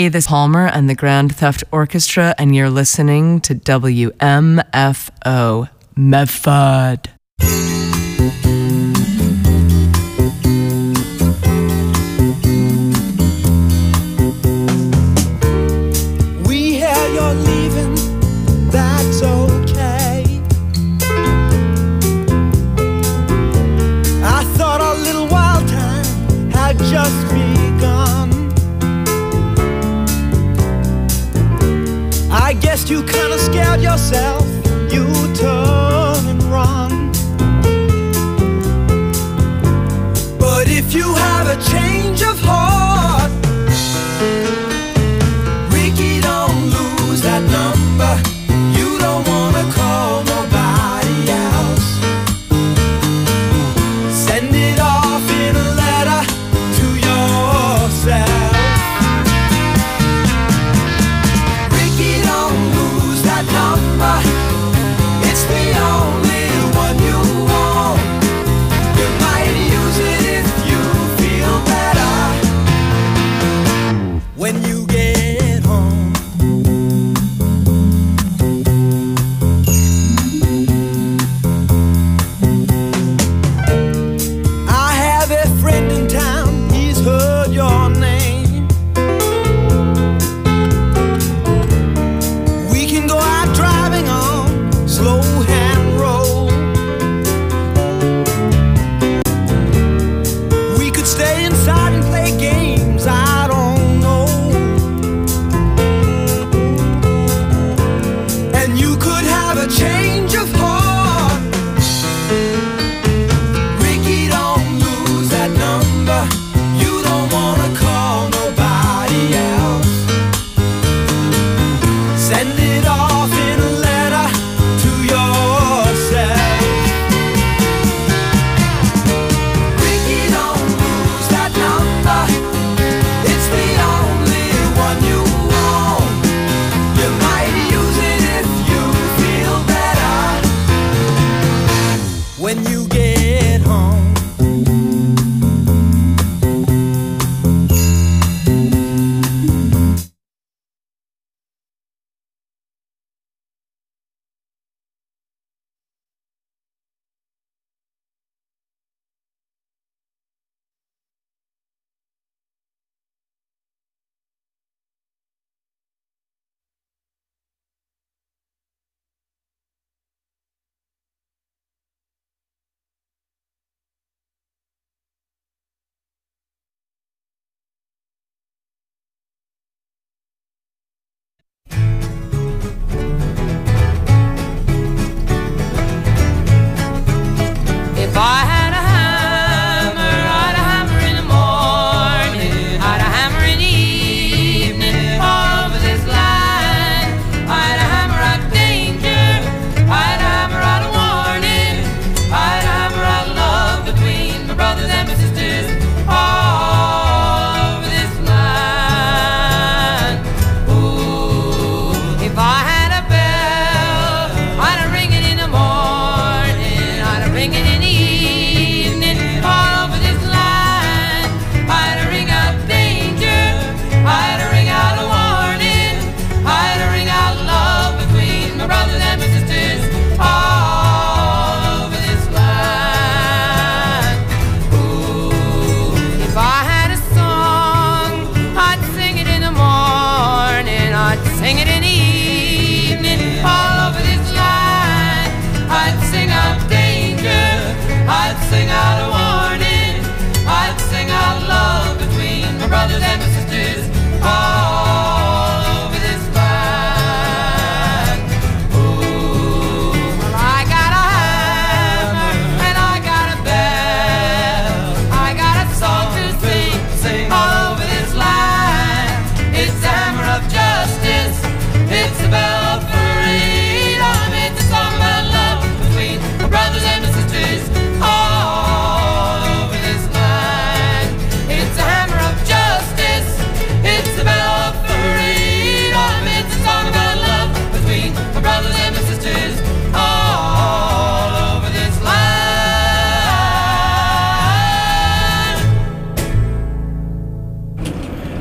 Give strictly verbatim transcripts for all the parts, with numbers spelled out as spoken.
Hey, this is Palmer and the Grand Theft Orchestra, and you're listening to W M F O Medford. We hear you're leaving, that's okay. I thought our little wild time had just begun. I guess you kinda scared yourself, you turn and run. But if you have a change of heart, Ricky, don't lose that number. You don't wanna call nobody else. Send it off in a letter to yourself. Number, it's the only one you want. You might use it if you feel better.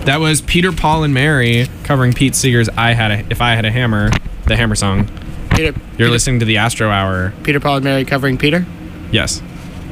That was Peter, Paul, and Mary covering Pete Seeger's "I Had a If I Had a Hammer," the Hammer song. Peter, You're Peter, listening to the Astro Hour. Peter, Paul, and Mary covering Peter? Yes.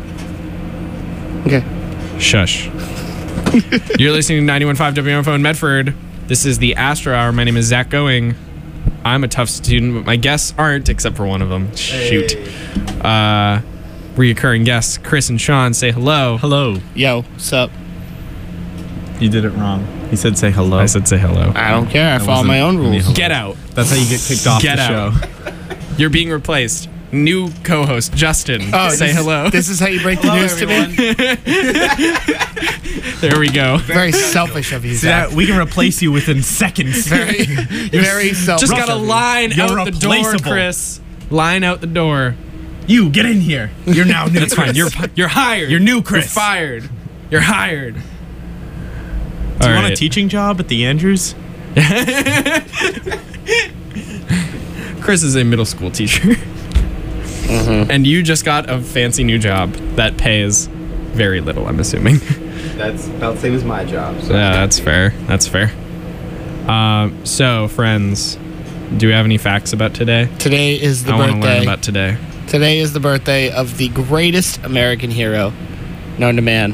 Okay. Shush. You're listening to ninety-one point five W M F O in Medford. This is the Astro Hour. My name is Zach Going. I'm a tough student, but my guests aren't, except for one of them. Shoot. Uh, reoccurring guests, Chris and Sean, say hello. Hello. Yo, sup? You did it wrong. He said say hello. I said say hello. I don't care. I That follow my own wasn't rules. me. Get out. That's how you get kicked off Get the out. show. You're being replaced. New co-host, Justin. Oh, say this, hello. This is how you break the news to me? There we go. Very selfish of you, See Zach. that? We can replace you within seconds. Very, very selfish. Just got a of you. line You're out the door, replaceable. Chris. Line out the door. You get in here. You're now new. That's fine. You're you're hired. You're new, Chris. You're fired. You're hired. Do All you want a right. teaching job at the Andrews? Chris is a middle school teacher. Mm-hmm. And you just got a fancy new job that pays very little, I'm assuming. That's about the same as my job. So. Yeah, that's fair. That's fair. Um, so, friends, do we have any facts about today? Today is the I want to birthday. learn about today. Today is the birthday of the greatest American hero known to man.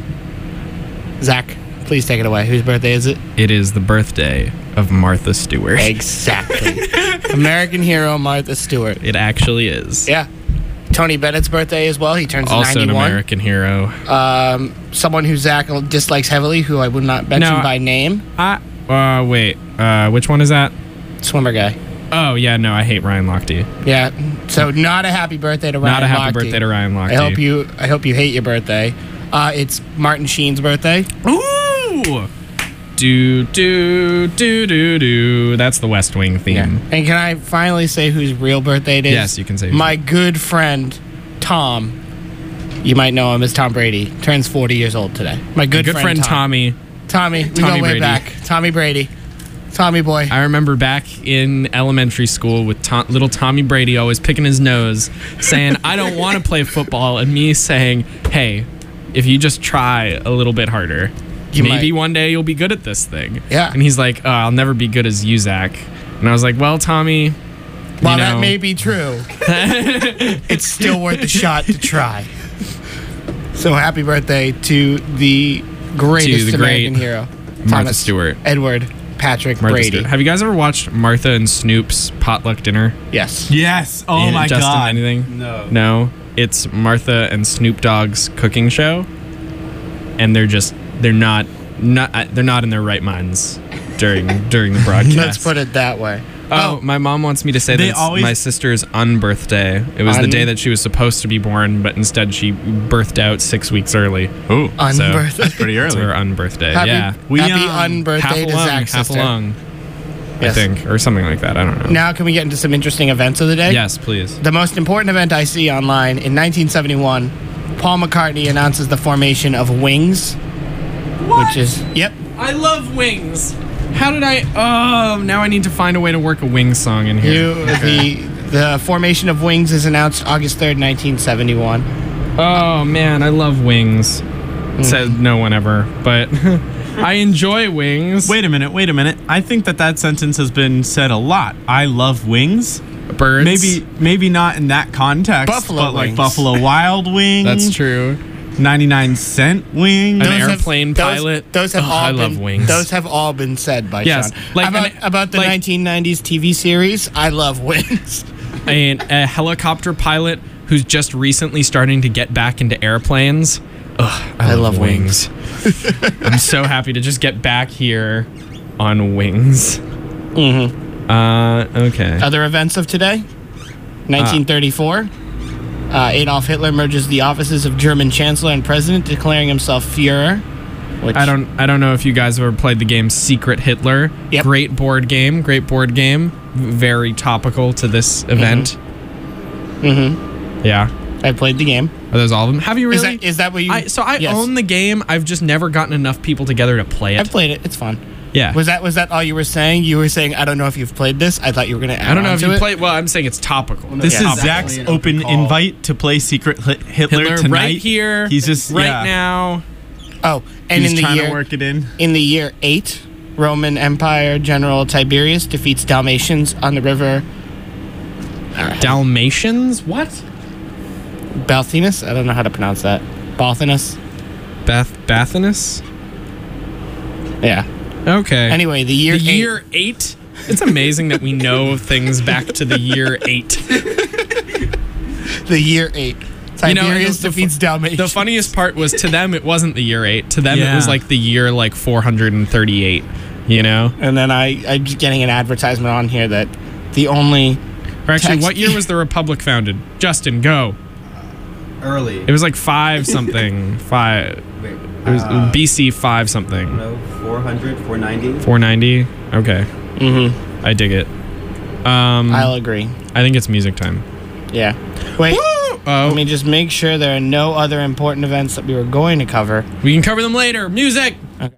Zach, please take it away. Whose birthday is it? It is the birthday of Martha Stewart. Exactly. American hero Martha Stewart. It actually is. Yeah. Tony Bennett's birthday as well. He turns Also an ninety-one. American hero. Um, someone who Zach dislikes heavily, who I would not mention No, by name. I, uh, wait. Uh, which one is that? Swimmer guy. Oh, yeah, no, I hate Ryan Lochte. Yeah. So not a happy birthday to Ryan Not a happy Lochte. birthday to Ryan Lochte. I hope you. I hope you hate your birthday. Uh, it's Martin Sheen's birthday. Ooh! Do, do, do, do, do. That's the West Wing theme. Yeah. And can I finally say whose real birthday it is? Yes, you can say whose My good friend, Tom. You might know him as Tom Brady. Turns forty years old today. My good, Good friend Tommy. Tommy. We Tommy go way Brady. back. Tommy Brady. Tommy boy. I remember back in elementary school with Tom, little Tommy Brady always picking his nose, saying, I don't want to play football, and me saying, hey, if you just try a little bit harder, You maybe might. one day you'll be good at this thing. Yeah. And he's like, oh, I'll never be good as you, Zach. And I was like, well, Tommy, While you know, that may be true, it's still worth a shot to try. So happy birthday to the greatest To the great American hero, Martha Thomas Stewart. Edward Patrick Martha Brady. Stewart. Have you guys ever watched Martha and Snoop's potluck dinner? Yes. Yes. Oh Yeah, my Justin, God. anything? No. No, it's Martha and Snoop Dogg's cooking show, and they're just they're not not uh, they're not in their right minds during during the broadcast. Let's put it that way. Oh, my mom wants me to say They that it's always- my sister's unbirthday. It was the Un- day that she was supposed to be born, but instead she birthed out six weeks early. Oh, Unbirthday. that's pretty It's early. her unbirthday. Happy, yeah, We, happy um, unbirthday half to along, Zach's half sister. along, I Yes. think, or something like that. I don't know. Now can we get into some interesting events of the day? Yes, please. The most important event I see online in nineteen seventy-one, Paul McCartney announces the formation of Wings, which is yep. I love Wings. How did I? Oh, now I need to find a way to work a Wings song in here. You, the the formation of Wings is announced August third, nineteen seventy-one. Oh man, I love Wings. Said no one ever, but I enjoy Wings. Wait a minute. Wait a minute. I think that that sentence has been said a lot. I love wings. Birds. Maybe, maybe not in that context. Buffalo but like wings. Buffalo Wild Wings. That's true. ninety-nine cent wings. An Those have- airplane those- pilot. Those have Oh, all I been, love Wings. Those have all been said by Yes, Sean. like about, an- about the like- nineteen nineties T V series, I love Wings. a, a helicopter pilot who's just recently starting to get back into airplanes. Ugh, I, I love, love Wings. I'm so happy to just get back here on Wings. Mm-hmm. Uh, okay. Other events of today, nineteen thirty-four. Uh, Adolf Hitler merges the offices of German Chancellor and President, declaring himself Führer. Which I don't I don't know if you guys have ever played the game Secret Hitler. Yep. Great board game, great board game. Very topical to this event. Mm-hmm. Yeah. I played the game. Are those all of them? Have you Is really? that is that what you? I, so I Yes. own the game. I've just never gotten enough people together to play it. I've played it. It's fun. yeah. Was that was that all you were saying? You were saying I don't know if you've played this. I thought you were going to add I don't know on if to you it. play. Well, I'm saying it's topical. This Yeah. is Zach's open invite to play Secret Hit- Hitler, Hitler tonight. right here. He's just right yeah. now. Oh, and He's in the trying year to work it in. in the year eight, Roman Empire General Tiberius defeats Dalmatians on the river Dalmatians? What? Balthinus? I don't know how to pronounce that. Balthinus? Bath Bathinus? Yeah. Okay. Anyway, the year the eight. year eight. It's amazing that we know things back to the year eight. The year eight. You know, Tiberius the- the fu- defeats Dalmatians. The funniest part was to them it wasn't the year eight. To them it Yeah. was like the year like four hundred thirty-eight. You know. And then I, I'm just getting an advertisement on here that the only... Or actually, Text- what year was the Republic founded? Justin, go. Early. It was like five something. Five. Wait, It was uh, B C five something. No, four hundred, four ninety. four ninety. Okay, Mm-hmm. I dig it. Um, I'll agree. I think it's music time. Yeah. Wait. Oh, Let me just make sure there are no other important events that we were going to cover. we can cover them later. Music. Okay.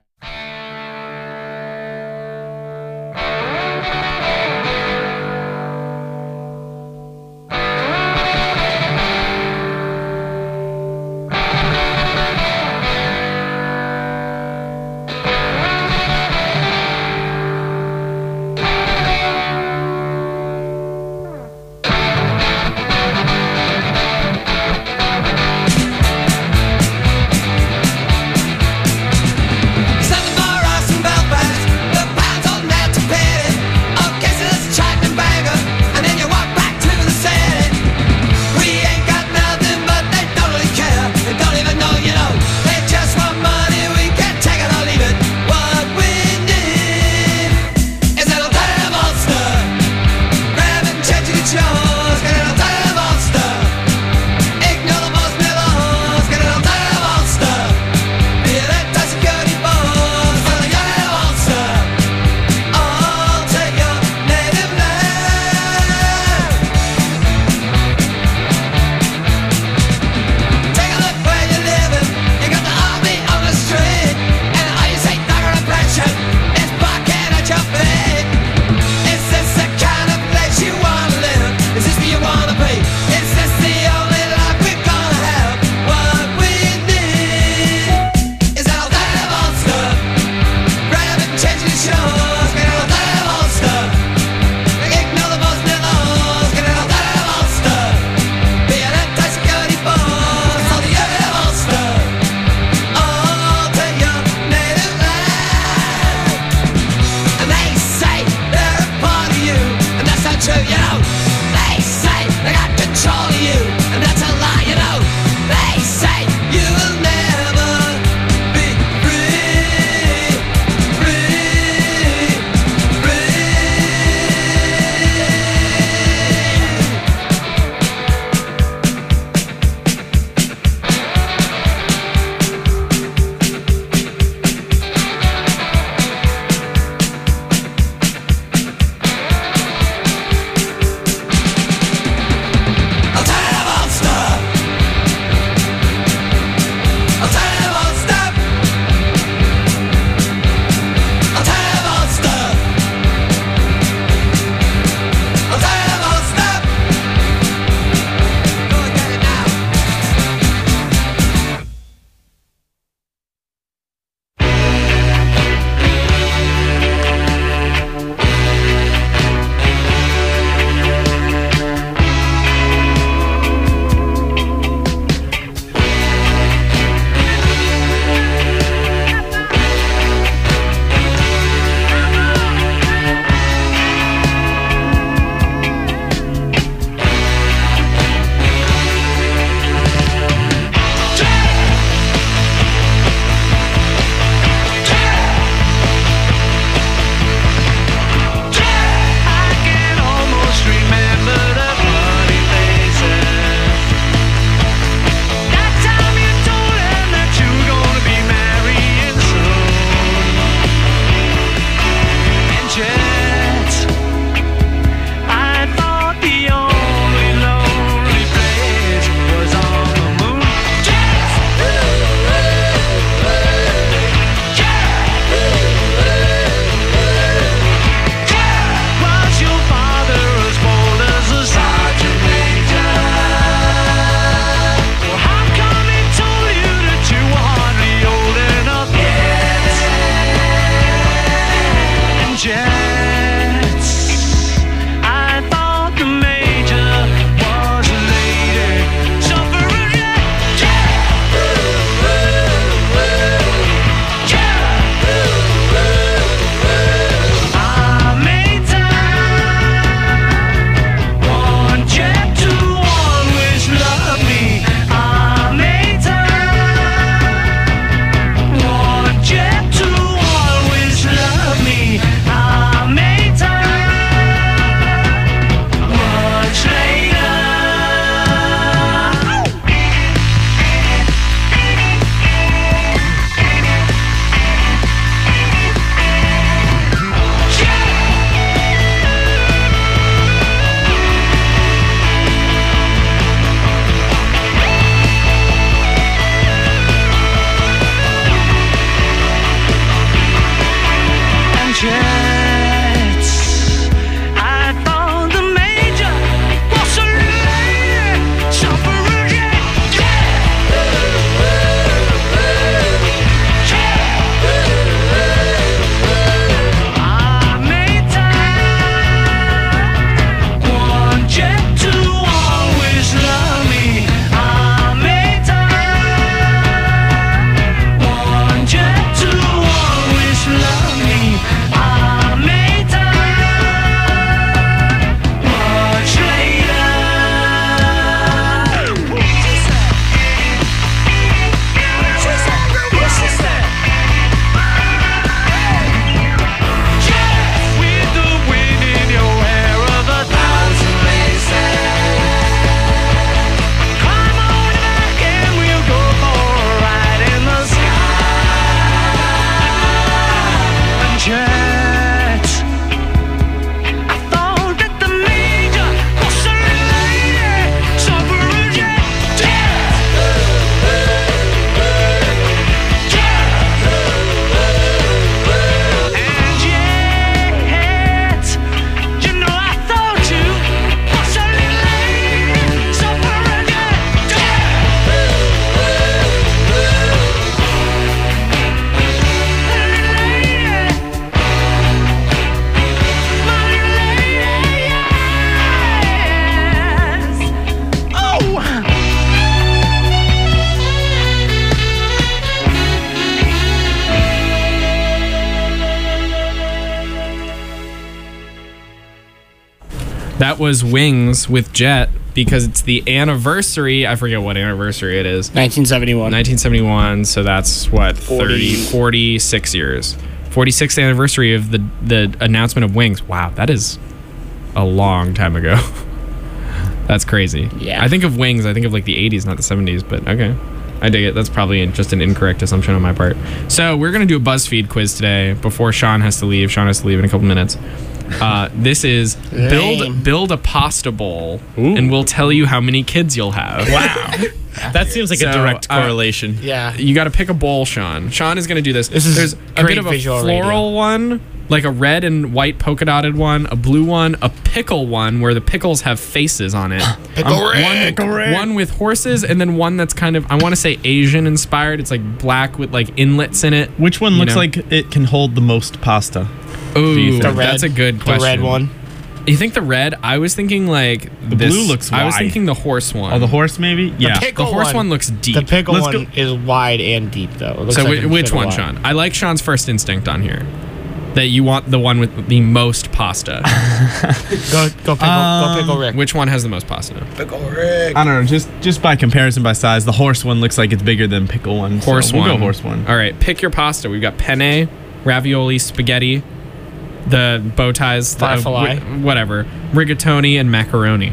That was Wings with Jet because it's the anniversary. I forget what anniversary it is. nineteen seventy-one. nineteen seventy-one. So that's what thirty, forty. forty-six years. forty-sixth anniversary of the the announcement of Wings. Wow, that is a long time ago. That's crazy. Yeah. I think of Wings. I think of like the eighties, not the seventies. But okay. I dig it. That's probably just an incorrect assumption on my part. So we're going to do a BuzzFeed quiz today before Sean has to leave. Sean has to leave in a couple minutes. Uh, this is Lame. build build a pasta bowl, and we'll tell you how many kids you'll have. Wow. That seems like So, a direct uh, correlation. Yeah. You got to pick a bowl, Sean. Sean is going to do this. This is There's a great bit of a visual floral one, like a red and white polka dotted one, a blue one, a pickle one where the pickles have faces on it. Pickle Um, Rick. one, one with horses, and then one that's kind of, I want to say Asian inspired. It's like black with like inlets in it. Which one You looks know? like it can hold the most pasta? Ooh, think? The red, that's a good question. The red one. You think the red? I was thinking like the blue looks I was wide. thinking the horse one. Oh, the horse maybe? Yeah. pick- The horse one. one looks deep. The pickle Let's one go- is wide and deep, though. It looks So like whi- it which fit one, wide. Sean? I like Sean's first instinct on here. That you want the one with the most pasta. Go, go pickle, Um, go pickle Rick. Which one has the most pasta? Pickle Rick. I don't know. Just just by comparison by size, the horse one looks like it's bigger than pickle one. so Horse we'll one. go horse one. All right, pick your pasta. We've got penne, ravioli, spaghetti, the bow ties, the, Farfalle. wh- whatever, rigatoni, and macaroni.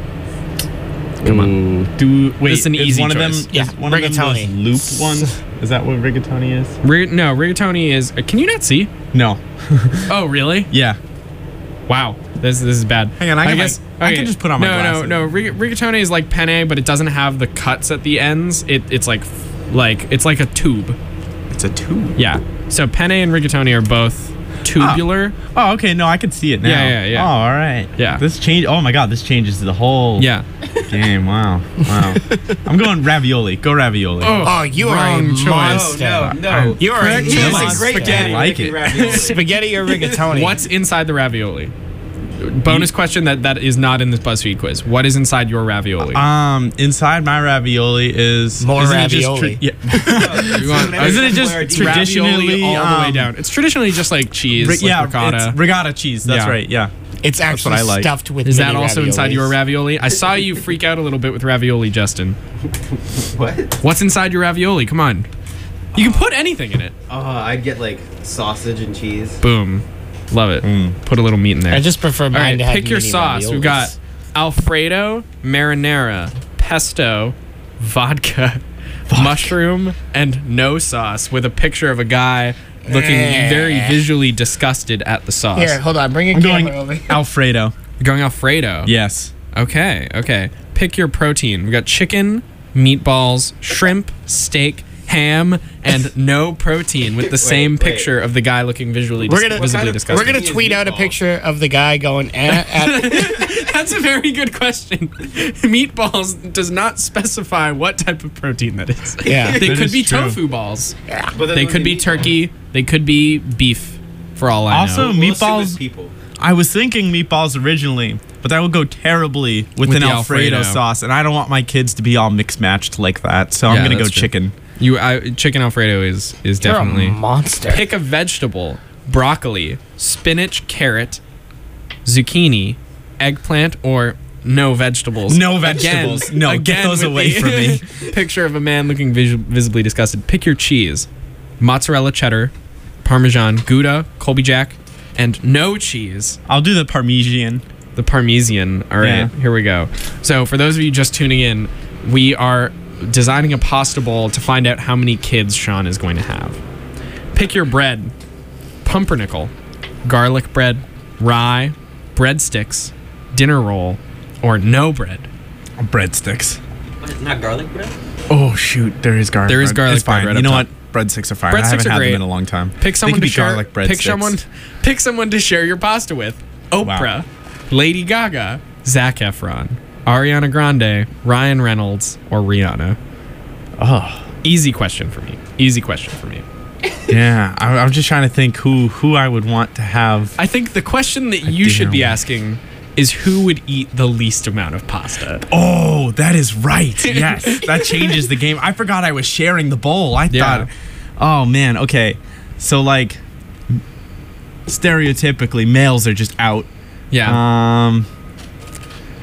Come on. Ooh. Do wait. This is an is easy one choice. of them? Yeah, Is one of them rigatoni. those loop ones? Is that what rigatoni is? Rig- no, rigatoni is. Uh, can you not see? No. Oh, really? Yeah. Wow, this this is bad. Hang on, I can, guess like- I can just put on my no, glasses. No, no, Rig- rigatoni is like penne, but it doesn't have the cuts at the ends. It it's like like it's like a tube. It's a tube. Yeah. So penne and rigatoni are both tubular. Oh, okay. No, I can see it now. Yeah, yeah, yeah. Oh, all right. Yeah. This change. Oh my God, this changes the whole Yeah. game. Wow. Wow. I'm going ravioli. Go ravioli. Oh, you are a Wrong choice. monster. No, no. You are a Correct He's choice. a monster. great Spaghetti. guy I like making it. ravioli. Spaghetti or rigatoni? What's inside the ravioli? Bonus question that that is not in this BuzzFeed quiz. What is inside your ravioli? Um, inside my ravioli is More isn't it just ravioli. yeah. You want- Isn't it just Somewhere deep. traditionally ravioli all the way um, down? It's traditionally just like cheese, ri- like yeah, ricotta. it's regatta cheese. That's Yeah. right. Yeah. It's actually what I like. stuffed with Is that mini also inside your raviolis. ravioli? I saw you freak out a little bit with ravioli, Justin. What? What's inside your ravioli? Come on. You can put anything in it. Oh, I'd get like sausage and cheese. Boom. Love it. Put a little meat in there. I just prefer mine All right, to have pick your mini sauce. We've raviolis. got Alfredo, marinara, pesto, vodka, mushroom, and no sauce with a picture of a guy looking Eh. very visually disgusted at the sauce. Here, hold on. Bring a I'm camera going over here. Alfredo. You're going Alfredo. Yes. Okay, okay. Pick your protein. We've got chicken, meatballs, shrimp, steak, ham, and no protein with the same wait. picture of the guy looking visually We're dis- gonna- visibly kind of disgusted. We're gonna Protein is tweet out a meatballs. picture of the guy going at, at That's a very good question. Meatballs does not specify what type of protein that is. Yeah. They That could is be true. tofu balls. But then They when could be meatballs- turkey. They could be beef, for all I Also, know. We'll assume meatballs- it's people. I was thinking meatballs originally, but that would go terribly with, With an the Alfredo, Alfredo. sauce, and I don't want my kids to be all mixed matched like that. So I'm Yeah, gonna go that's true. chicken. You, I, chicken Alfredo is is You're definitely. a monster. Pick a vegetable: broccoli, spinach, carrot, zucchini, eggplant, or no vegetables. No vegetables. No, get those with away the from me. Picture of a man looking vis- visibly disgusted. Pick your cheese: mozzarella cheddar, Parmesan, Gouda, Colby Jack, and no cheese. I'll do the Parmesan. The Parmesan. All right, Yeah. here we go. So, for those of you just tuning in, we are designing a pasta bowl to find out how many kids Sean is going to have. Pick your bread: pumpernickel, garlic bread, rye, breadsticks, dinner roll, or no bread. Breadsticks. What, not garlic bread? Oh shoot, there is garlic. There is bread. garlic It's fine. bread right you know up what? Breadsticks are fine. I Breadsticks haven't are had great. them in a long time. Pick someone they to could be share. garlic breadsticks. Pick someone. Pick someone to share your pasta with: Oprah, Lady Gaga, Zac Efron, Ariana Grande, Ryan Reynolds, or Rihanna. Oh, Easy question for me. Easy question for me. yeah. I, I'm just trying to think who who I would want to have. I think the question that you should be asking is who would eat the least amount of pasta. Oh, that is right. Yes, that changes the game. I forgot I was sharing the bowl. I Yeah. thought. Oh man. Okay. So like, stereotypically, males are just out. Yeah. Um,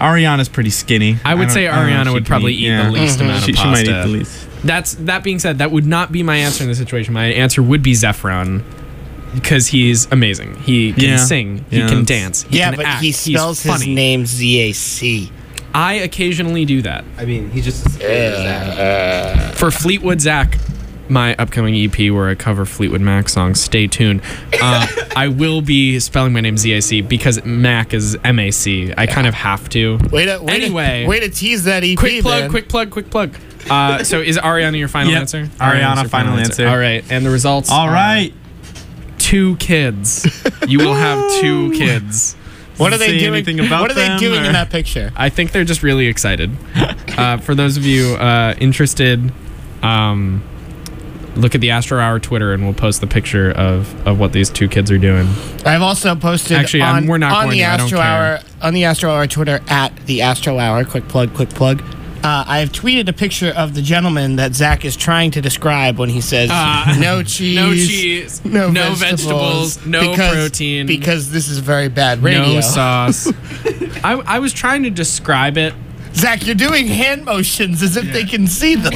Ariana's pretty skinny. I would don't- say I don't know if Ariana she would can probably eat- eat yeah. the least Mhm. amount She, of she pasta. might eat the least. That's that being said, that would not be my answer in this situation. My answer would be Zephron because he's amazing. He can Yeah. sing. He Yeah, can that's- dance. He Yeah, can but act. he He's spells his funny. name Z A C. I occasionally do that. I mean, he's just as scary as that. For Fleetwood Zach, my upcoming E P where I cover Fleetwood Mac songs, stay tuned. Uh, I will be spelling my name Z A C because Mac is M A C. I kind of have to. Way to, way Anyway. to, way to tease that E P, Quick plug, man. quick plug, quick plug. Uh, so is Ariana your final Yep. answer? Ariana, Ariana's your final answer. All right, and the results. All are right. two kids. You will have two kids. What are Does it they say doing? anything about What are they them, doing or- in that picture? I think they're just really excited. Uh, for those of you uh, interested, um, look at the Astro Hour Twitter, and we'll post the picture of, of what these two kids are doing. I've also posted Actually, on, I'm- we're not on going the to. I don't Astro care. Hour on the Astro Hour Twitter at the Astro Hour. Quick plug, quick plug. Uh, I have tweeted a picture of the gentleman that Zach is trying to describe when he says Ah, no cheese, No cheese, no, no vegetables, vegetables, no because- protein, because this is very bad radio. no sauce. I, I was trying to describe it. Zach, you're doing hand motions as if they can see them.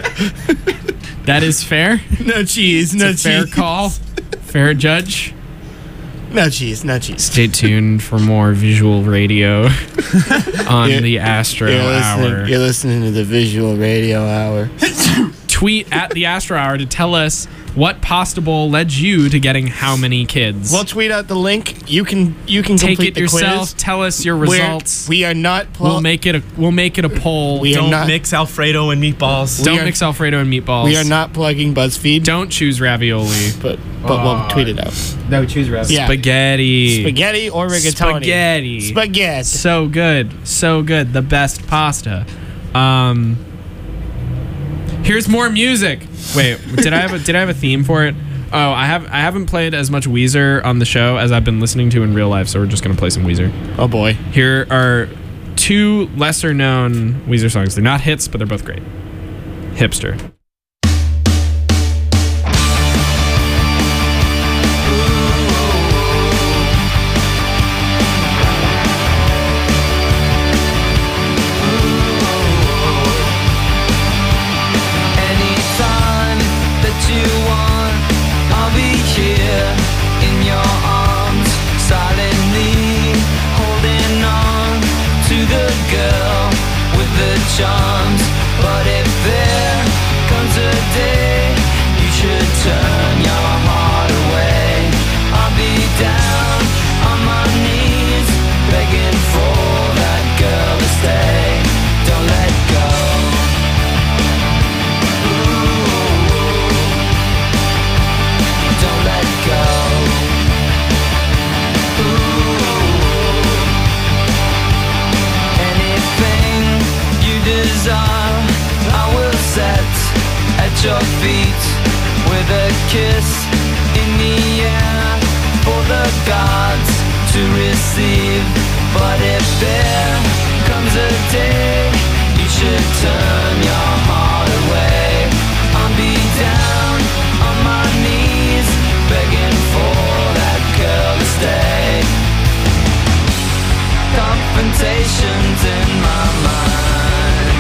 That is fair. no cheese, no It's a fair cheese, call. Fair judge. no cheese, no cheese. Stay tuned for more visual radio on You're- the Astro You're Hour. listening, you're listening to the Visual Radio Hour. Tweet at the Astro Hour to tell us what pasta bowl led you to getting how many kids. We'll tweet out the link. You can you can Take complete it the yourself. quiz. Tell us your We're- results. We are not. Pl- we'll make it a we'll make it a poll. We are Don't not- mix Alfredo and meatballs. Don't we are- mix Alfredo and meatballs. We are not plugging BuzzFeed. Don't choose ravioli. But but we'll tweet it out. No, choose Rav. Yeah. Spaghetti. Spaghetti or rigatoni. Spaghetti. Spaghetti. So good. So good. The best pasta. Um Here's more music. Wait, did I have a did I have a theme for it? Oh, I have I haven't played as much Weezer on the show as I've been listening to in real life, so we're just gonna play some Weezer. Oh boy. Here are two lesser known Weezer songs. They're not hits, but they're both great. Hipster. Anytime that you want, I'll be here in your arms, silently holding on to the girl with the charms. But if there comes a day you should turn your heart away, I'll be down on my knees begging for that girl to stay. Don't let go. Don't let go. Ooh. Anything you desire, I will set at your feet with a kiss in the air for the gods to receive. But if there comes a day you should turn your heart away, I'll be down on my knees begging for that girl to stay. Confrontations in my mind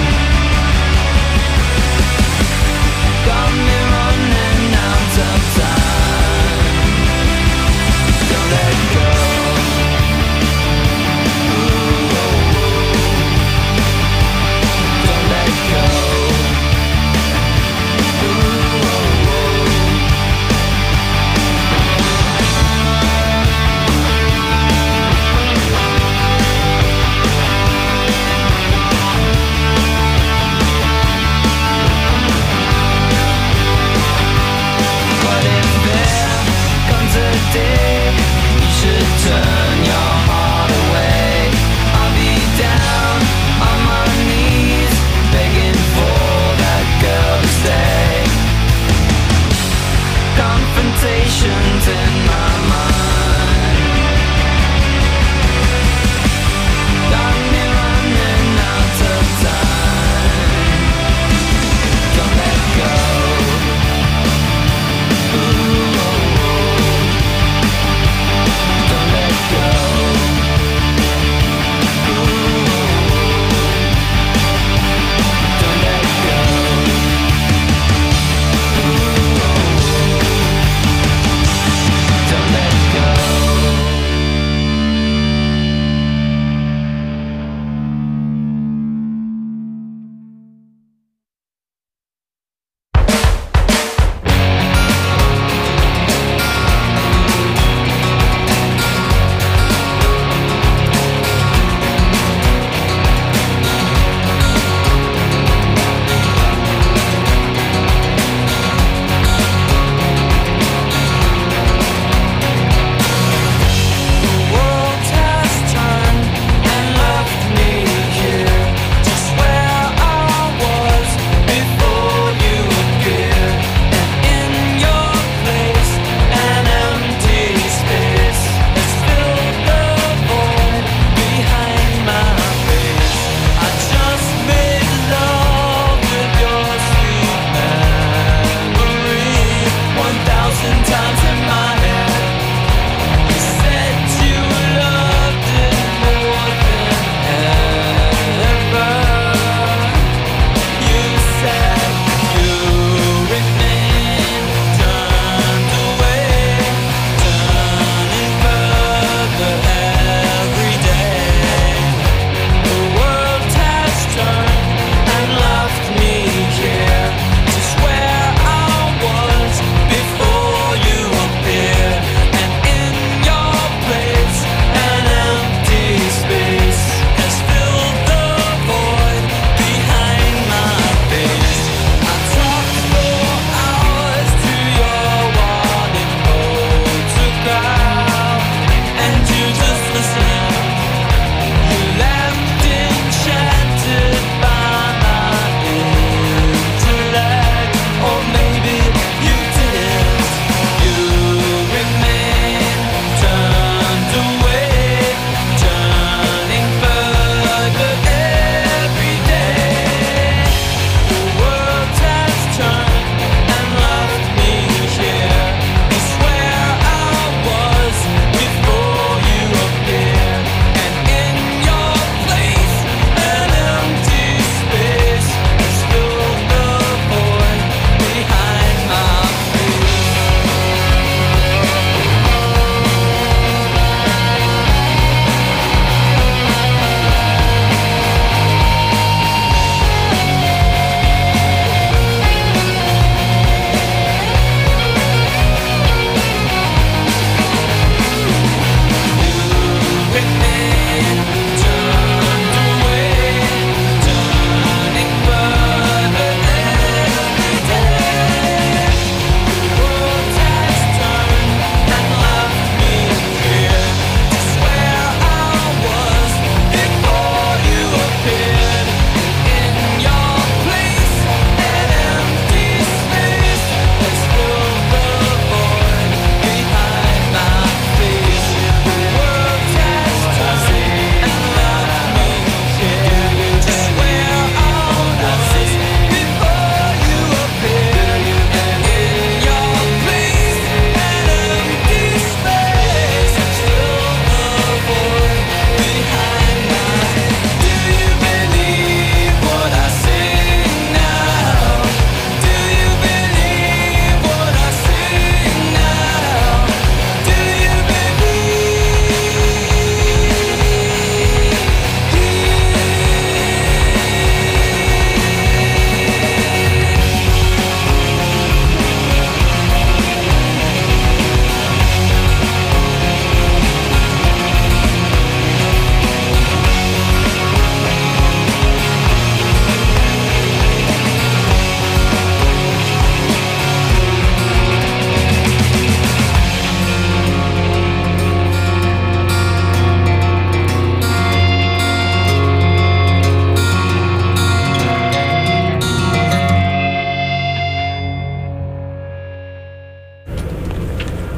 got me running out of time. Don't let go. Ooh.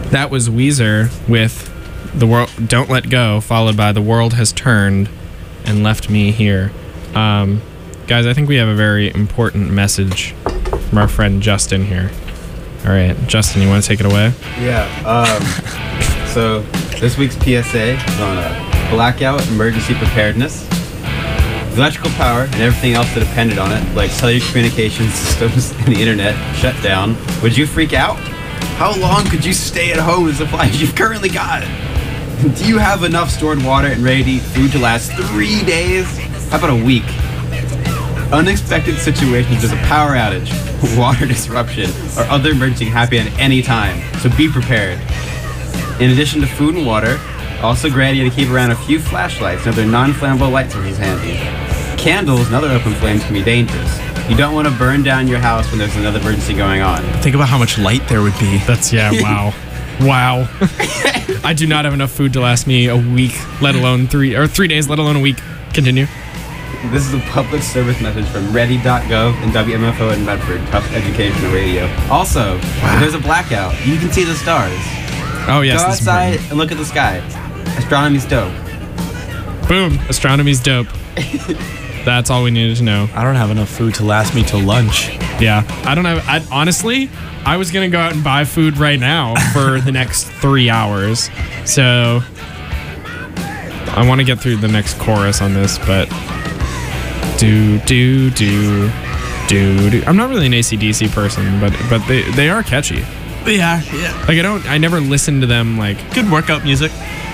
That was Weezer with the world Don't Let Go, followed by The World Has Turned and Left Me Here. Um, guys, I think we have a very important message from our friend Justin here. All right, Justin, you want to take it away? Yeah. Um, so this week's P S A is on uh, blackout emergency preparedness. The electrical power and everything else that depended on it, like cellular communication systems and the internet, shut down. Would you freak out? How long could you stay at home with the supplies you've currently got? Do you have enough stored water and ready to eat food to last three days? How about a week? Unexpected situations, there's a power outage, water disruption, or other emergency can happen at any time, so be prepared. In addition to food and water, also great idea to keep around a few flashlights and other non-flammable light sources handy. Candles and other open flames can be dangerous. You don't want to burn down your house when there's another emergency going on. Think about how much light there would be. That's, yeah, wow. Wow. I do not have enough food to last me a week, let alone three, or three days, let alone a week. Continue. This is a public service message from ready dot gov and W M F O in Medford, Tough Educational Radio. Also, wow. If there's a blackout, you can see the stars. Oh, yes. Go outside and look at the sky. Astronomy's dope. Boom. Astronomy's dope. That's all we needed to know. I don't have enough food to last me till lunch. Yeah. I don't have... I, honestly, I was going to go out and buy food right now for the next three hours. So, I want to get through the next chorus on this, but... Do, do, do, do, do. I'm not really an A C D C person, but but they, they are catchy. Yeah, yeah. Like, I don't... I never listen to them, like... Good workout music.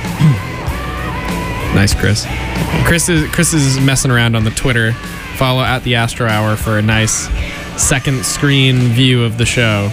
Nice, Chris. Chris is Chris is messing around on the Twitter. Follow at the Astro Hour for a nice second screen view of the show.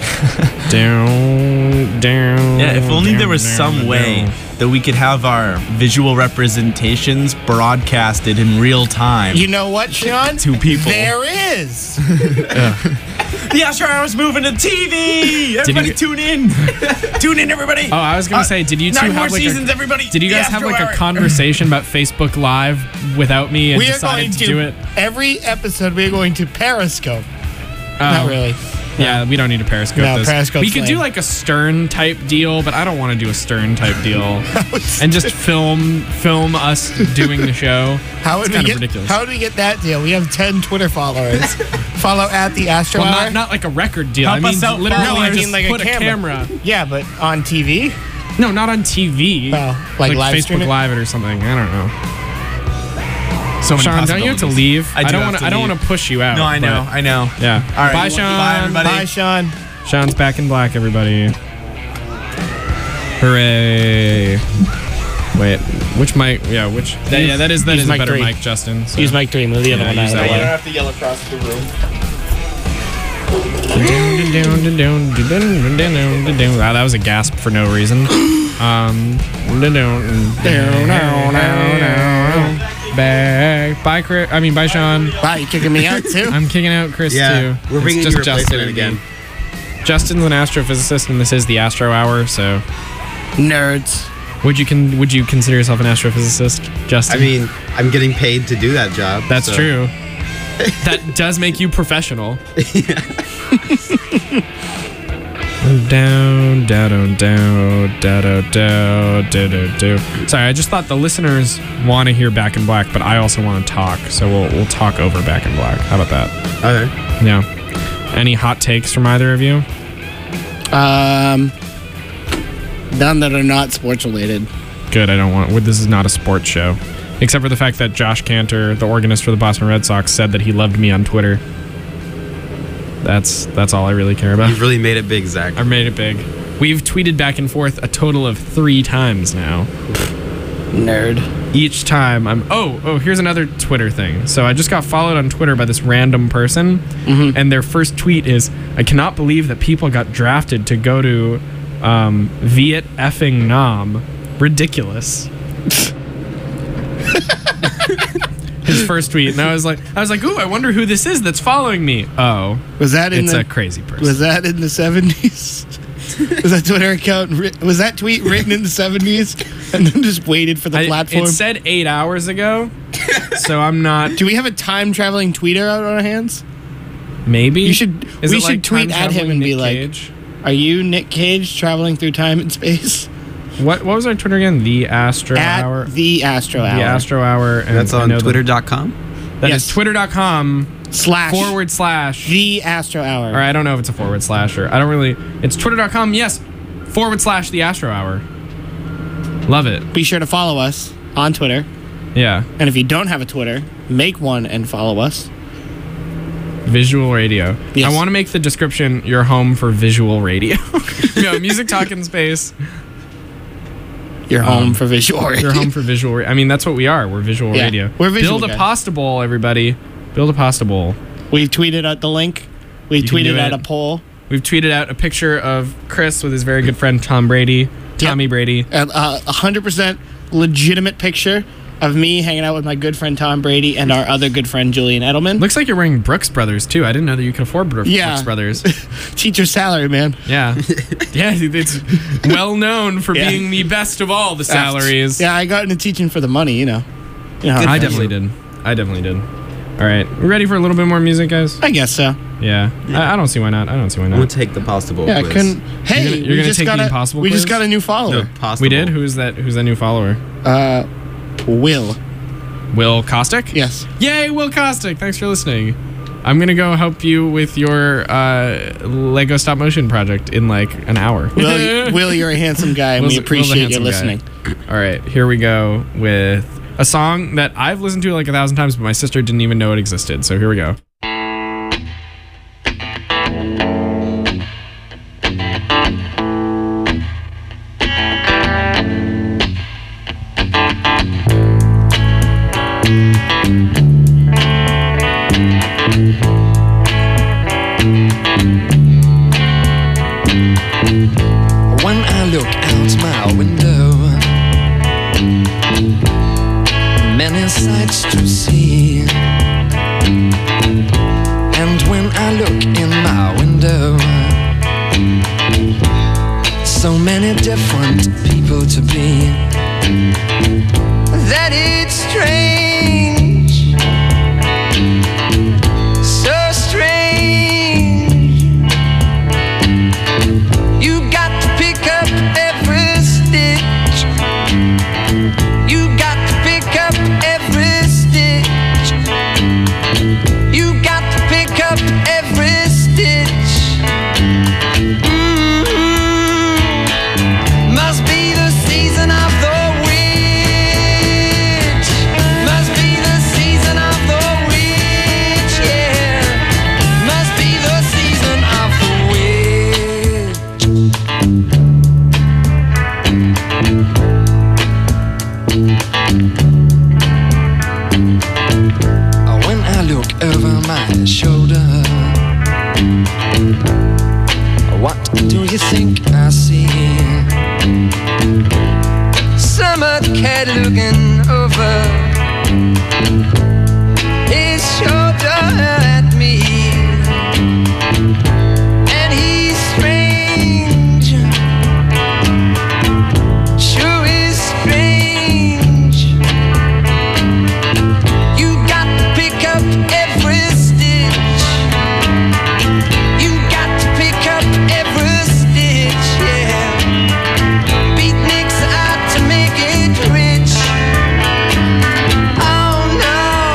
down, down. Yeah, if only down, there was down, some down. way that we could have our visual representations broadcasted in real time. You know what, Sean? To people. There is. The Astro Hour's moving to T V. Everybody you- tune in. Tune in, everybody. Oh, I was gonna Uh, say, did you two nine have more like seasons, a, everybody. Did you The guys have Astro like Hour. a conversation about Facebook Live without me and We are decided going to, to, do it? every episode, we're going to Periscope. Not Um, really. Yeah, we don't need to Periscope No, this. Periscope's we could do lame. like a Stern type deal, but I don't want to do a Stern type deal and just film film us doing the show. How would It's we kind get? of ridiculous. How would we get that deal? We have ten Twitter followers. Follow at the Astro well, Hour. not not like a record deal. Help I mean, us out, literally No, I just mean like put a camera. camera. Yeah, but on T V. No, not on T V. Well, like live stream Facebook it? Live it or something. I don't know. So many Sean, don't you have to possibilities. leave? I do don't have want to I don't leave. want to push you out. No, I know. but- I know. Yeah. All right. Bye, you- Sean. Bye, everybody. Bye, Sean. Sean's back in black, everybody. Hooray. Wait, which mic? Yeah, which? That, yeah, that is that Use is a mic better three. mic, Justin. So. Use mic three. Move the other Yeah, one out use of the that way. one. have to yell across the room. Wow, that was a gasp for no reason. Um, back. Bye, Chris. I mean, bye, Sean. Wow, you kicking me out too? I'm kicking out Chris Yeah, too. we're It's bringing just you Justin replacement and me. again. Justin's an astrophysicist, and this is the Astro Hour. So, Nerds. would you con- would you consider yourself an astrophysicist, Justin? I mean, I'm getting paid to do that job. that's so- true. That does make you professional. Down, down, down, down, down, down, down, down. Sorry, I just thought the listeners want to hear Back in Black, but I also want to talk, so we'll we'll talk over Back in Black. How about that? Okay. Yeah. Any hot takes from either of you? Um, none that are not sports related. Good. I don't want. well, This is not a sports show, except for the fact that Josh Cantor, the organist for the Boston Red Sox, said that he loved me on Twitter. That's that's all I really care about. You've really made it big, Zach. I've made it big. We've tweeted back and forth a total of three times now. Nerd. Each time I'm oh oh here's another Twitter thing. So I just got followed on Twitter by this random person, and their first tweet is, "I cannot believe that people got drafted to go to um, Viet effing Nam. Ridiculous." His first tweet, and I was like, I was like, ooh, I wonder who this is that's following me. Oh, Was that in it's the? a crazy person. Was that in the seventies? Was that Twitter account? Ri- was that tweet written in the seventies and then just waited for the I- platform? It said eight hours ago, so I'm not. Do we have a time traveling tweeter out on our hands? Maybe You should- Is we it should like tweet time at him traveling and be Nick like- Cage? Are you Nick Cage traveling through time and space? What what was our Twitter again? The Astro At Hour. the Astro Hour. The Astro Hour. And That's I on know twitter the- dot com. That Yes. is twitter.com slash forward slash. the Astro Hour. Or I don't know if it's a forward slash or I don't really. It's twitter.com. Yes, forward slash the Astro Hour. Love it. Be sure to follow us on Twitter. Yeah. And if you don't have a Twitter, make one and follow us. Visual radio. Yes. I want to make the description your home for visual radio. No, Music Talk in Space. Your home for visual radio. Your home for visual radio. I mean, that's what we are. We're visual Yeah, radio. we're visual Build a guys. pasta bowl, everybody. Build a pasta bowl. We've tweeted out the link. We You can do tweeted out it. a poll. We've tweeted out a picture of Chris with his very good friend Tom Brady. Tommy Brady. A uh, one hundred percent legitimate picture of me hanging out with my good friend Tom Brady and our other good friend Julian Edelman. Looks like you're wearing Brooks Brothers, too. I didn't know that you could afford Brooks, Yeah. Brooks Brothers. Teacher salary, man. Yeah. Yeah, it's well known for Yeah. being the best of all the salaries. Yeah, I got into teaching for the money, you know. You know how I it goes. definitely did. I definitely did. All right. We ready for a little bit more music, guys? I guess so. Yeah. I, I don't see why not. I don't see why I'm not. gonna take the pasta bowl Yeah, I quiz. couldn't. Hey, You're gonna- you're we gonna just take got the a, impossible We just quiz? got a new follower. The pasta We did? bowl. Who's that? Who's that new follower? Uh, Will. Will Kostick? Yes. Yay, Will Kostick. Thanks for listening. I'm going to go help you with your uh, Lego stop motion project in like an hour. Will, Will, you're a handsome guy, and Will's- we appreciate Will's a you listening. handsome guy. All right, here we go with a song that I've listened to like a thousand times, but my sister didn't even know it existed. So here we go. When I look out my window, many sights to see. And when I look in my window, so many different people to be, that it's strange, so strange. You got to pick up every stitch. You got to pick up every stitch. You got to pick up every stitch. Mm-hmm. Must be the season of the witch. Must be the season of the witch, yeah. Must be the season of the witch. When I look over my shoulder, what do you think I see? Summer cat looking over his shoulder at me, and he's strange, sure is strange. You got to pick up every stitch. You got to pick up every stitch, yeah. Beatniks out to make it rich. Oh no.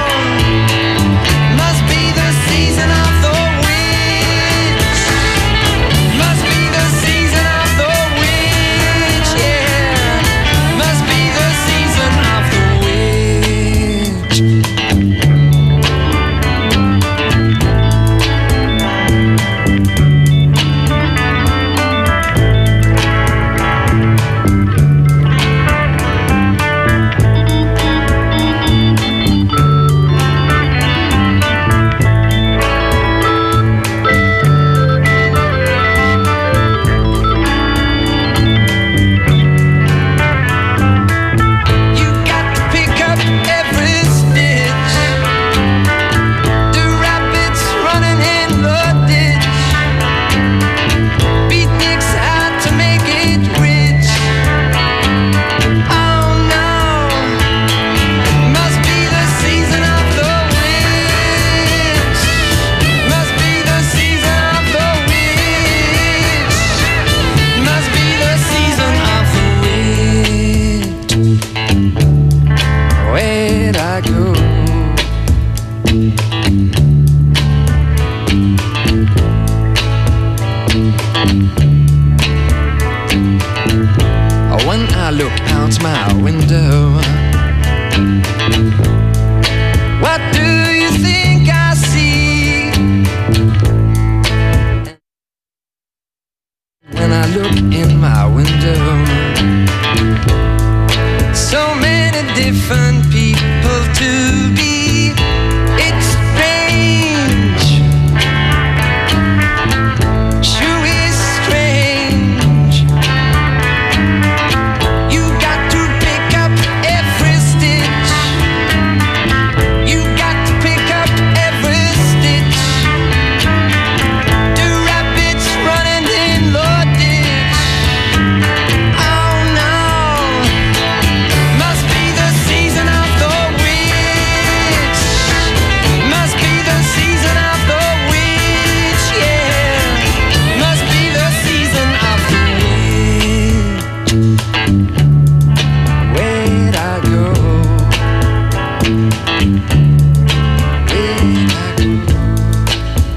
human people to be. It's strange, sure is strange. You got to pick up every stitch. You got to pick up every stitch. The rabbits running in the ditch. Oh no, must be the season of the witch. Must be the season of the witch, yeah. Must be the season of the witch. Where'd I go? Where'd I go?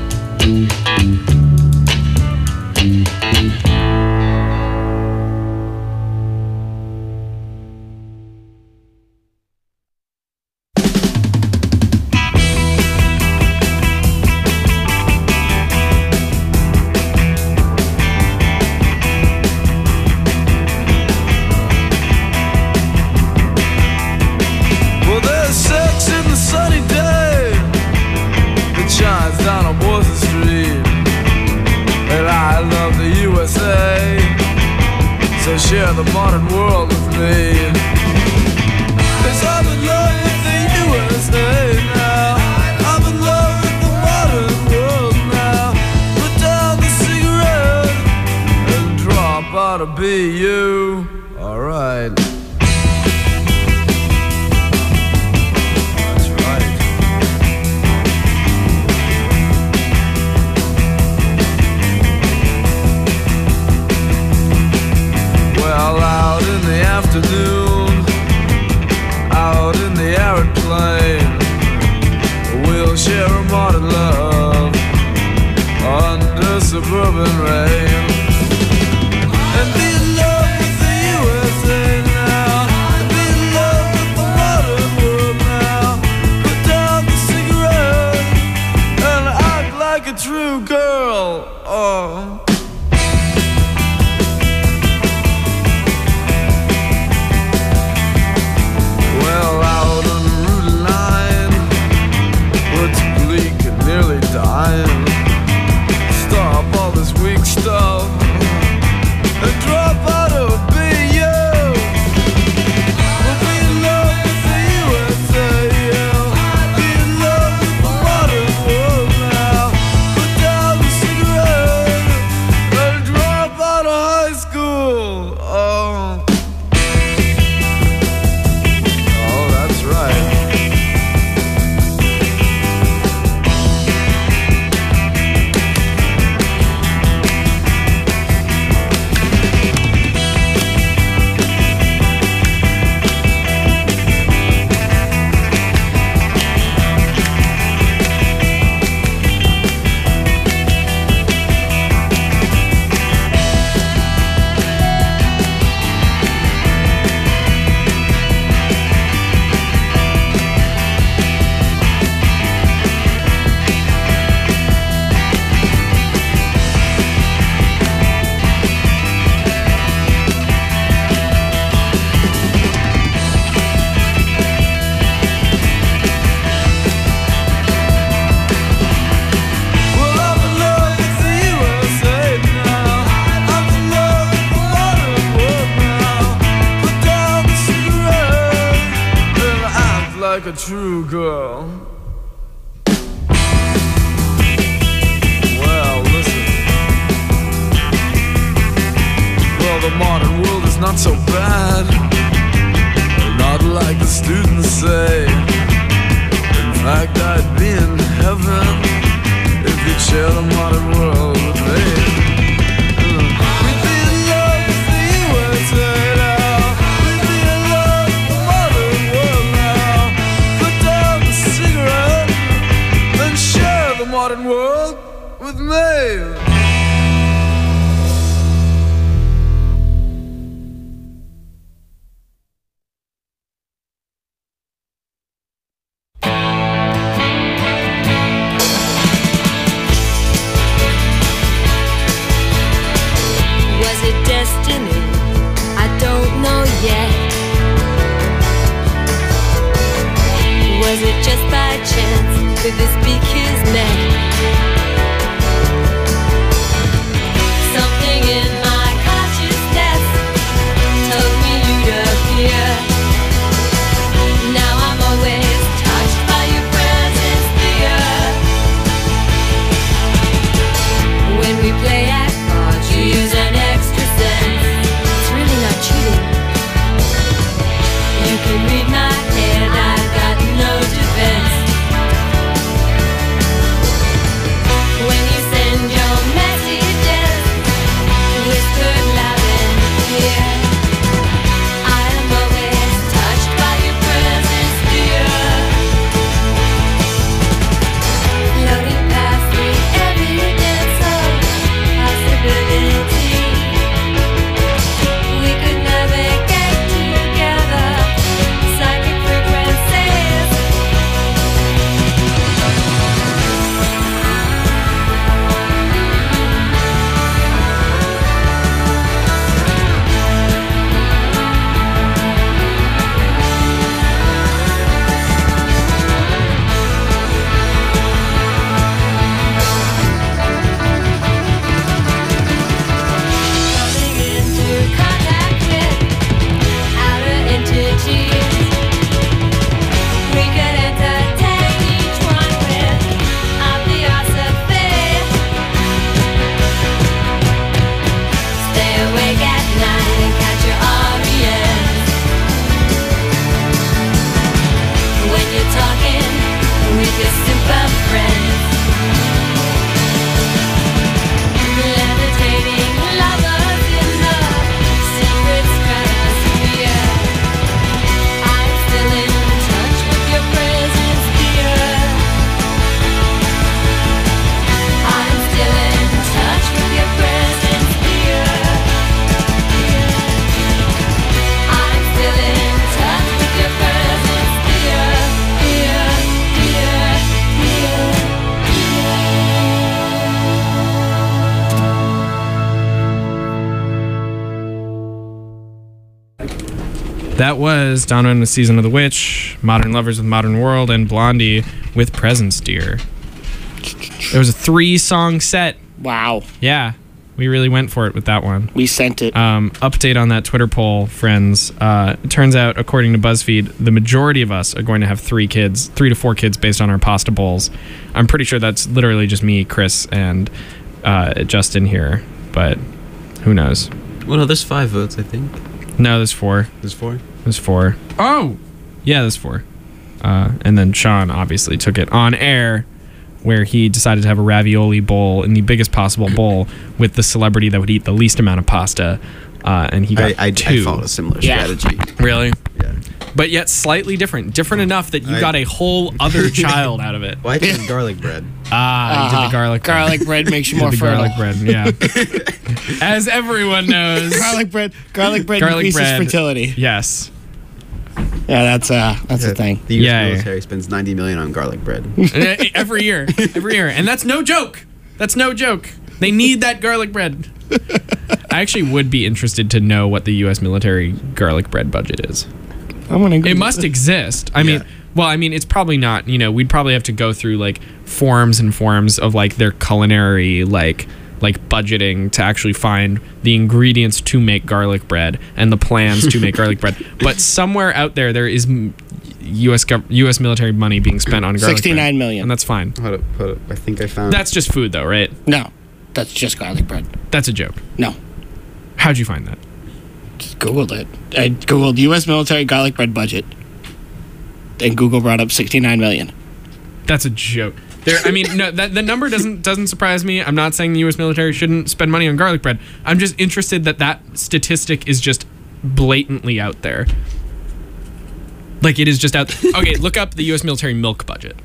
Well, there's sex in the sunny day that shines down on Boylston Street. And I love the U S A, so share the modern world with me. 'Cause I'm in love with the U S A now. I'm in love with the modern world now. Put down the cigarette and drop out of B U. Alright. That's right. Well, out in the afternoon, out in the arid plain, we'll share a modern love under suburban rain. And be in love with the U S A now. And be in love with the modern world now. Put down the cigarette and act like a true girl. Oh. Well, out on the Route nine, what's bleak and nearly dying. Stop all this weak stuff and drop out of B U. We'll be in love with the U S A, yeah. Be in love with the modern world now. Put down the cigarette and drop out of high school. Oh. Oh, that's right. Well, I'm in love with the U S A now. I'm in love with the modern world now. Put down the cigarette and act like a true girl. Well, listen. Well, the modern world is not so bad. Not like the students say. In fact, I'd be in heaven if you'd share the modern world with me. We'd be in love with the U S A now. We'd be in love with the modern world now. Put down the cigarette and share the modern world with me. Was it just by chance? Could this be kismet? Something in my consciousness told me you'd appear. Now I'm always touched by your presence, dear. When we play at cards, you use an extra sense. It's really not cheating. You can read my head, I've got no defense. When you send your messages, whispered loud and clear, I am always touched by your presence, dear. Floating past the evidence of possibility, we could never get together. Psychic frequencies. Coming into contact with outer entities. We could entertain each one with our theosophy. Stay awake at night and catch your R E Ms. When you're talking with your super friends. Levitating lovers in the secret stratosphere. I'm still in touch with your presence, dear. I'm still in touch with your presence, dear. I'm still in touch with your presence, dear. Dear, dear, dear, That was Donovan with Season of the Witch, Modern Lovers with Modern World, and Blondie with Presence Dear. There was a three-song set. Wow. Yeah, we really went for it with that one. We sent it. Um, update on that Twitter poll, friends. Uh, it turns out, according to BuzzFeed, the majority of us are going to have three kids, three to four kids based on our pasta bowls. I'm pretty sure that's literally just me, Chris, and uh, Justin here, but who knows? Well, no, there's five votes, I think. No, there's four. There's four? There's four. Oh! Yeah, there's four. Uh, and then Sean obviously took it on air, where he decided to have a ravioli bowl in the biggest possible bowl with the celebrity that would eat the least amount of pasta. Uh, and he got I, I, two. I followed a similar Yeah. strategy. Really? Yeah. But yet slightly different. Different enough that you I- got a whole other child out of it. Well, I did garlic bread. Ah, you did Uh-huh. the garlic bread. Garlic bread makes you You more did the fertile. garlic bread, yeah. As everyone knows. Garlic bread. Garlic bread Garlic increases bread. fertility. Yes. Yeah, that's uh, that's a thing. The U S Yeah, yeah. military spends ninety million on garlic bread. Every year. Every year. And that's no joke. That's no joke. They need that garlic bread. I actually would be interested to know what the U S military garlic bread budget is. I'm gonna. It must exist. I mean, Yeah. well, I mean, it's probably not, you know, we'd probably have to go through like forms and forms of like their culinary, like, like budgeting to actually find the ingredients to make garlic bread and the plans to make garlic bread. But somewhere out there, there is m- U S gov- U S military money being spent on garlic Sixty-nine bread. million. And that's fine. Hold up, hold up. I think I found. That's just food though, right? No, that's just garlic bread. That's a joke. No, How'd you find that? just Googled it. I Googled U S military garlic bread budget, and Google brought up sixty-nine million. That's a joke. There, I mean, no, that the number doesn't doesn't surprise me. I'm not saying the U S military shouldn't spend money on garlic bread. I'm just interested that that statistic is just blatantly out there. Like it is just out. Okay, look up the U S military milk budget,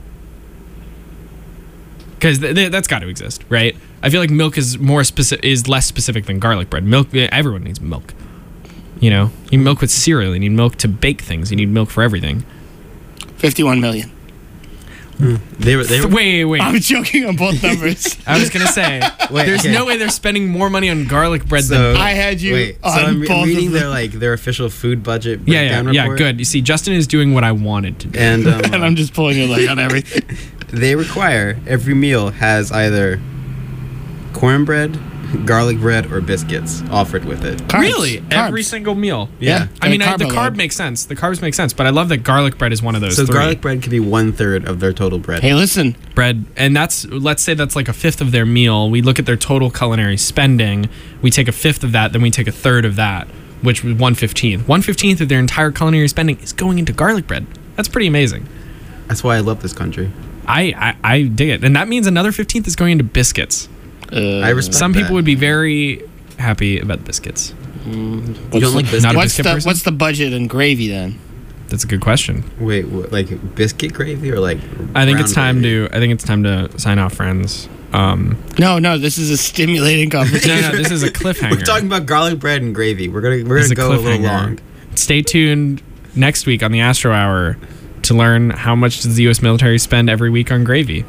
because th- th- that's got to exist, right? I feel like milk is more specific, is less specific than garlic bread. Milk, everyone needs milk. You know, you need milk with cereal. You need milk to bake things. You need milk for everything. Fifty-one million. They were. They were. Wait, wait. I'm joking on both numbers. I was gonna say, Wait, there's okay. no way they're spending more money on garlic bread So- than. I had you Wait, so on I'm, re- both I'm reading of their them. like their official food budget Yeah, yeah, breakdown yeah. report. Good. You see, Justin is doing what I wanted to do. And, um, And I'm just pulling your leg on everything. they require every meal has either cornbread, garlic bread, or biscuits offered with it. Carbs. Really, Carbs. every single meal. Yeah. I mean, I, carb the carb load. makes sense. The carbs make sense, but I love that garlic bread is one of those. So three. garlic bread could be one third of their total bread. Hey, listen. bread, and that's let's say that's like a fifth of their meal. We look at their total culinary spending. We take a fifth of that, then we take a third of that, which was one fifteenth. One fifteenth of their entire culinary spending is going into garlic bread. That's pretty amazing. That's why I love this country. I I, I dig it, and that means another fifteenth is going into biscuits. Uh, I respect Some that. people would be very happy about biscuits. You don't like biscuits? Not a What's biscuit the person? What's the budget and gravy then? That's a good question. Wait, what, like biscuit gravy or like? I think brown it's time gravy? to. I think it's time to sign off, friends. Um, No, no. This is a stimulating no, conversation. no, this is a cliffhanger. We're talking about garlic bread and gravy. We're gonna we're This gonna is go a little cliffhanger. long. Stay tuned next week on the Astro Hour to learn how much does the U S military spend every week on gravy.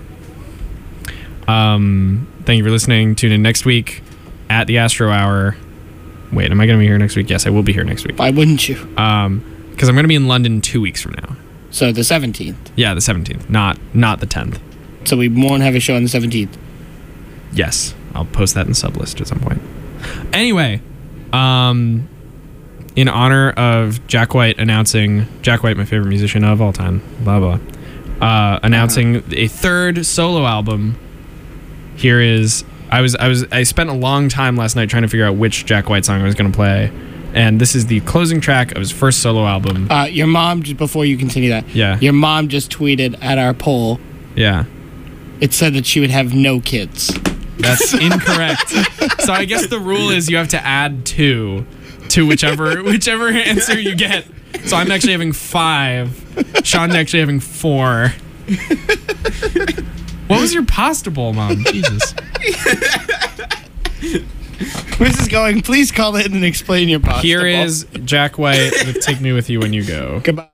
Um, thank you for listening. Tune in next week at the Astro Hour. Wait, am I going to be here next week? Yes, I will be here next week. Why wouldn't you? Um, because I'm going to be in London two weeks from now. So the seventeenth. Yeah, the seventeenth, not not the tenth. So we won't have a show on the seventeenth. Yes, I'll post that in sublist at some point. Anyway, um, in honor of Jack White announcing Jack White, my favorite musician of all time, blah blah, uh, announcing a third solo album. Here is I was I was I spent a long time last night trying to figure out which Jack White song I was going to play, and this is the closing track of his first solo album. Uh, your mom, just before you continue that, Yeah. your mom just tweeted at our poll. Yeah. It said that she would have no kids. That's incorrect. So I guess the rule is you have to add two to whichever whichever answer you get. So I'm actually having five. Sean's actually having four. What was your pasta bowl, Mom? Jesus. Where's this going? Please call in and explain your pasta Here bowl. is Jack White with Take Me With You When You Go. Goodbye.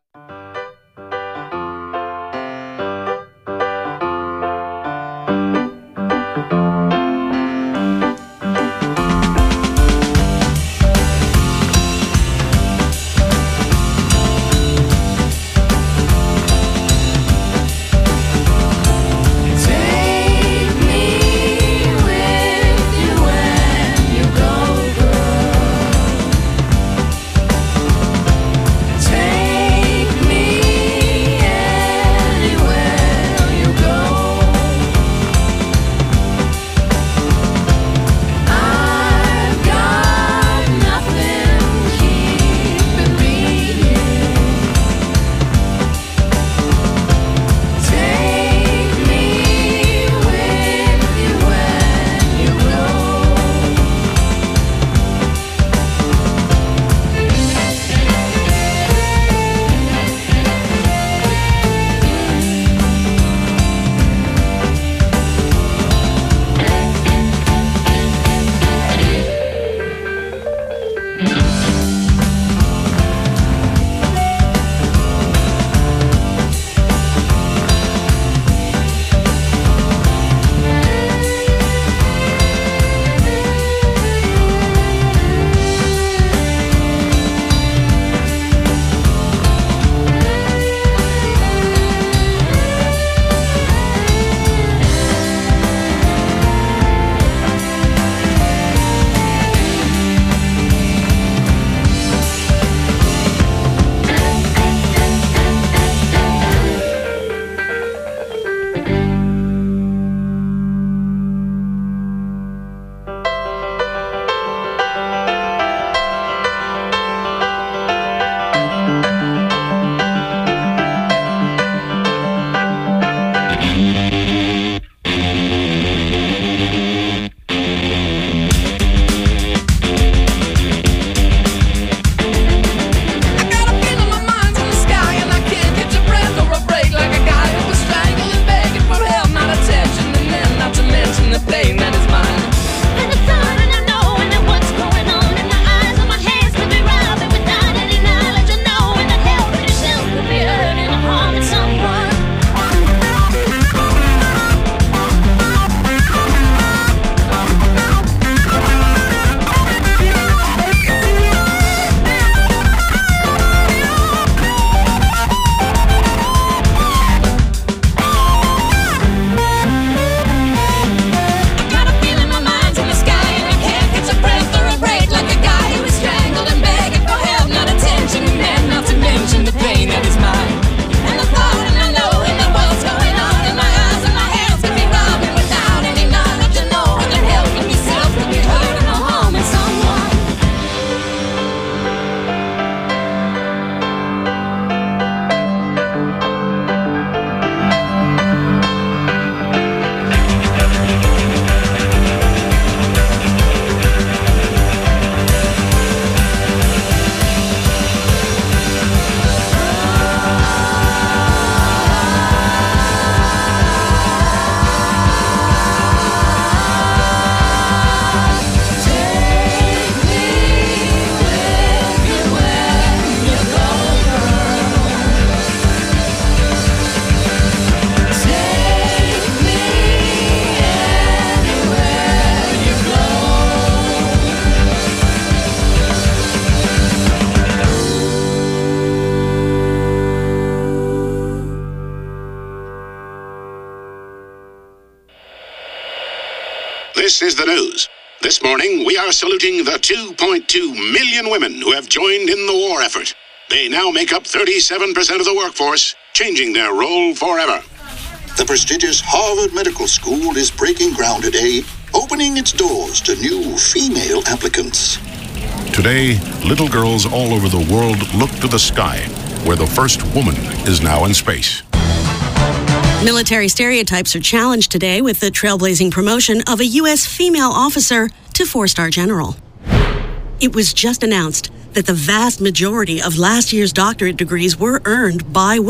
Take me with you when you go, girl. Take This is the news. This morning, we are saluting the two point two million women who have joined in the war effort. They now make up thirty-seven percent of the workforce, changing their role forever. The prestigious Harvard Medical School is breaking ground today, opening its doors to new female applicants. Today, little girls all over the world look to the sky, where the first woman is now in space. Military stereotypes are challenged today with the trailblazing promotion of a U S female officer to four-star general. It was just announced that the vast majority of last year's doctorate degrees were earned by women.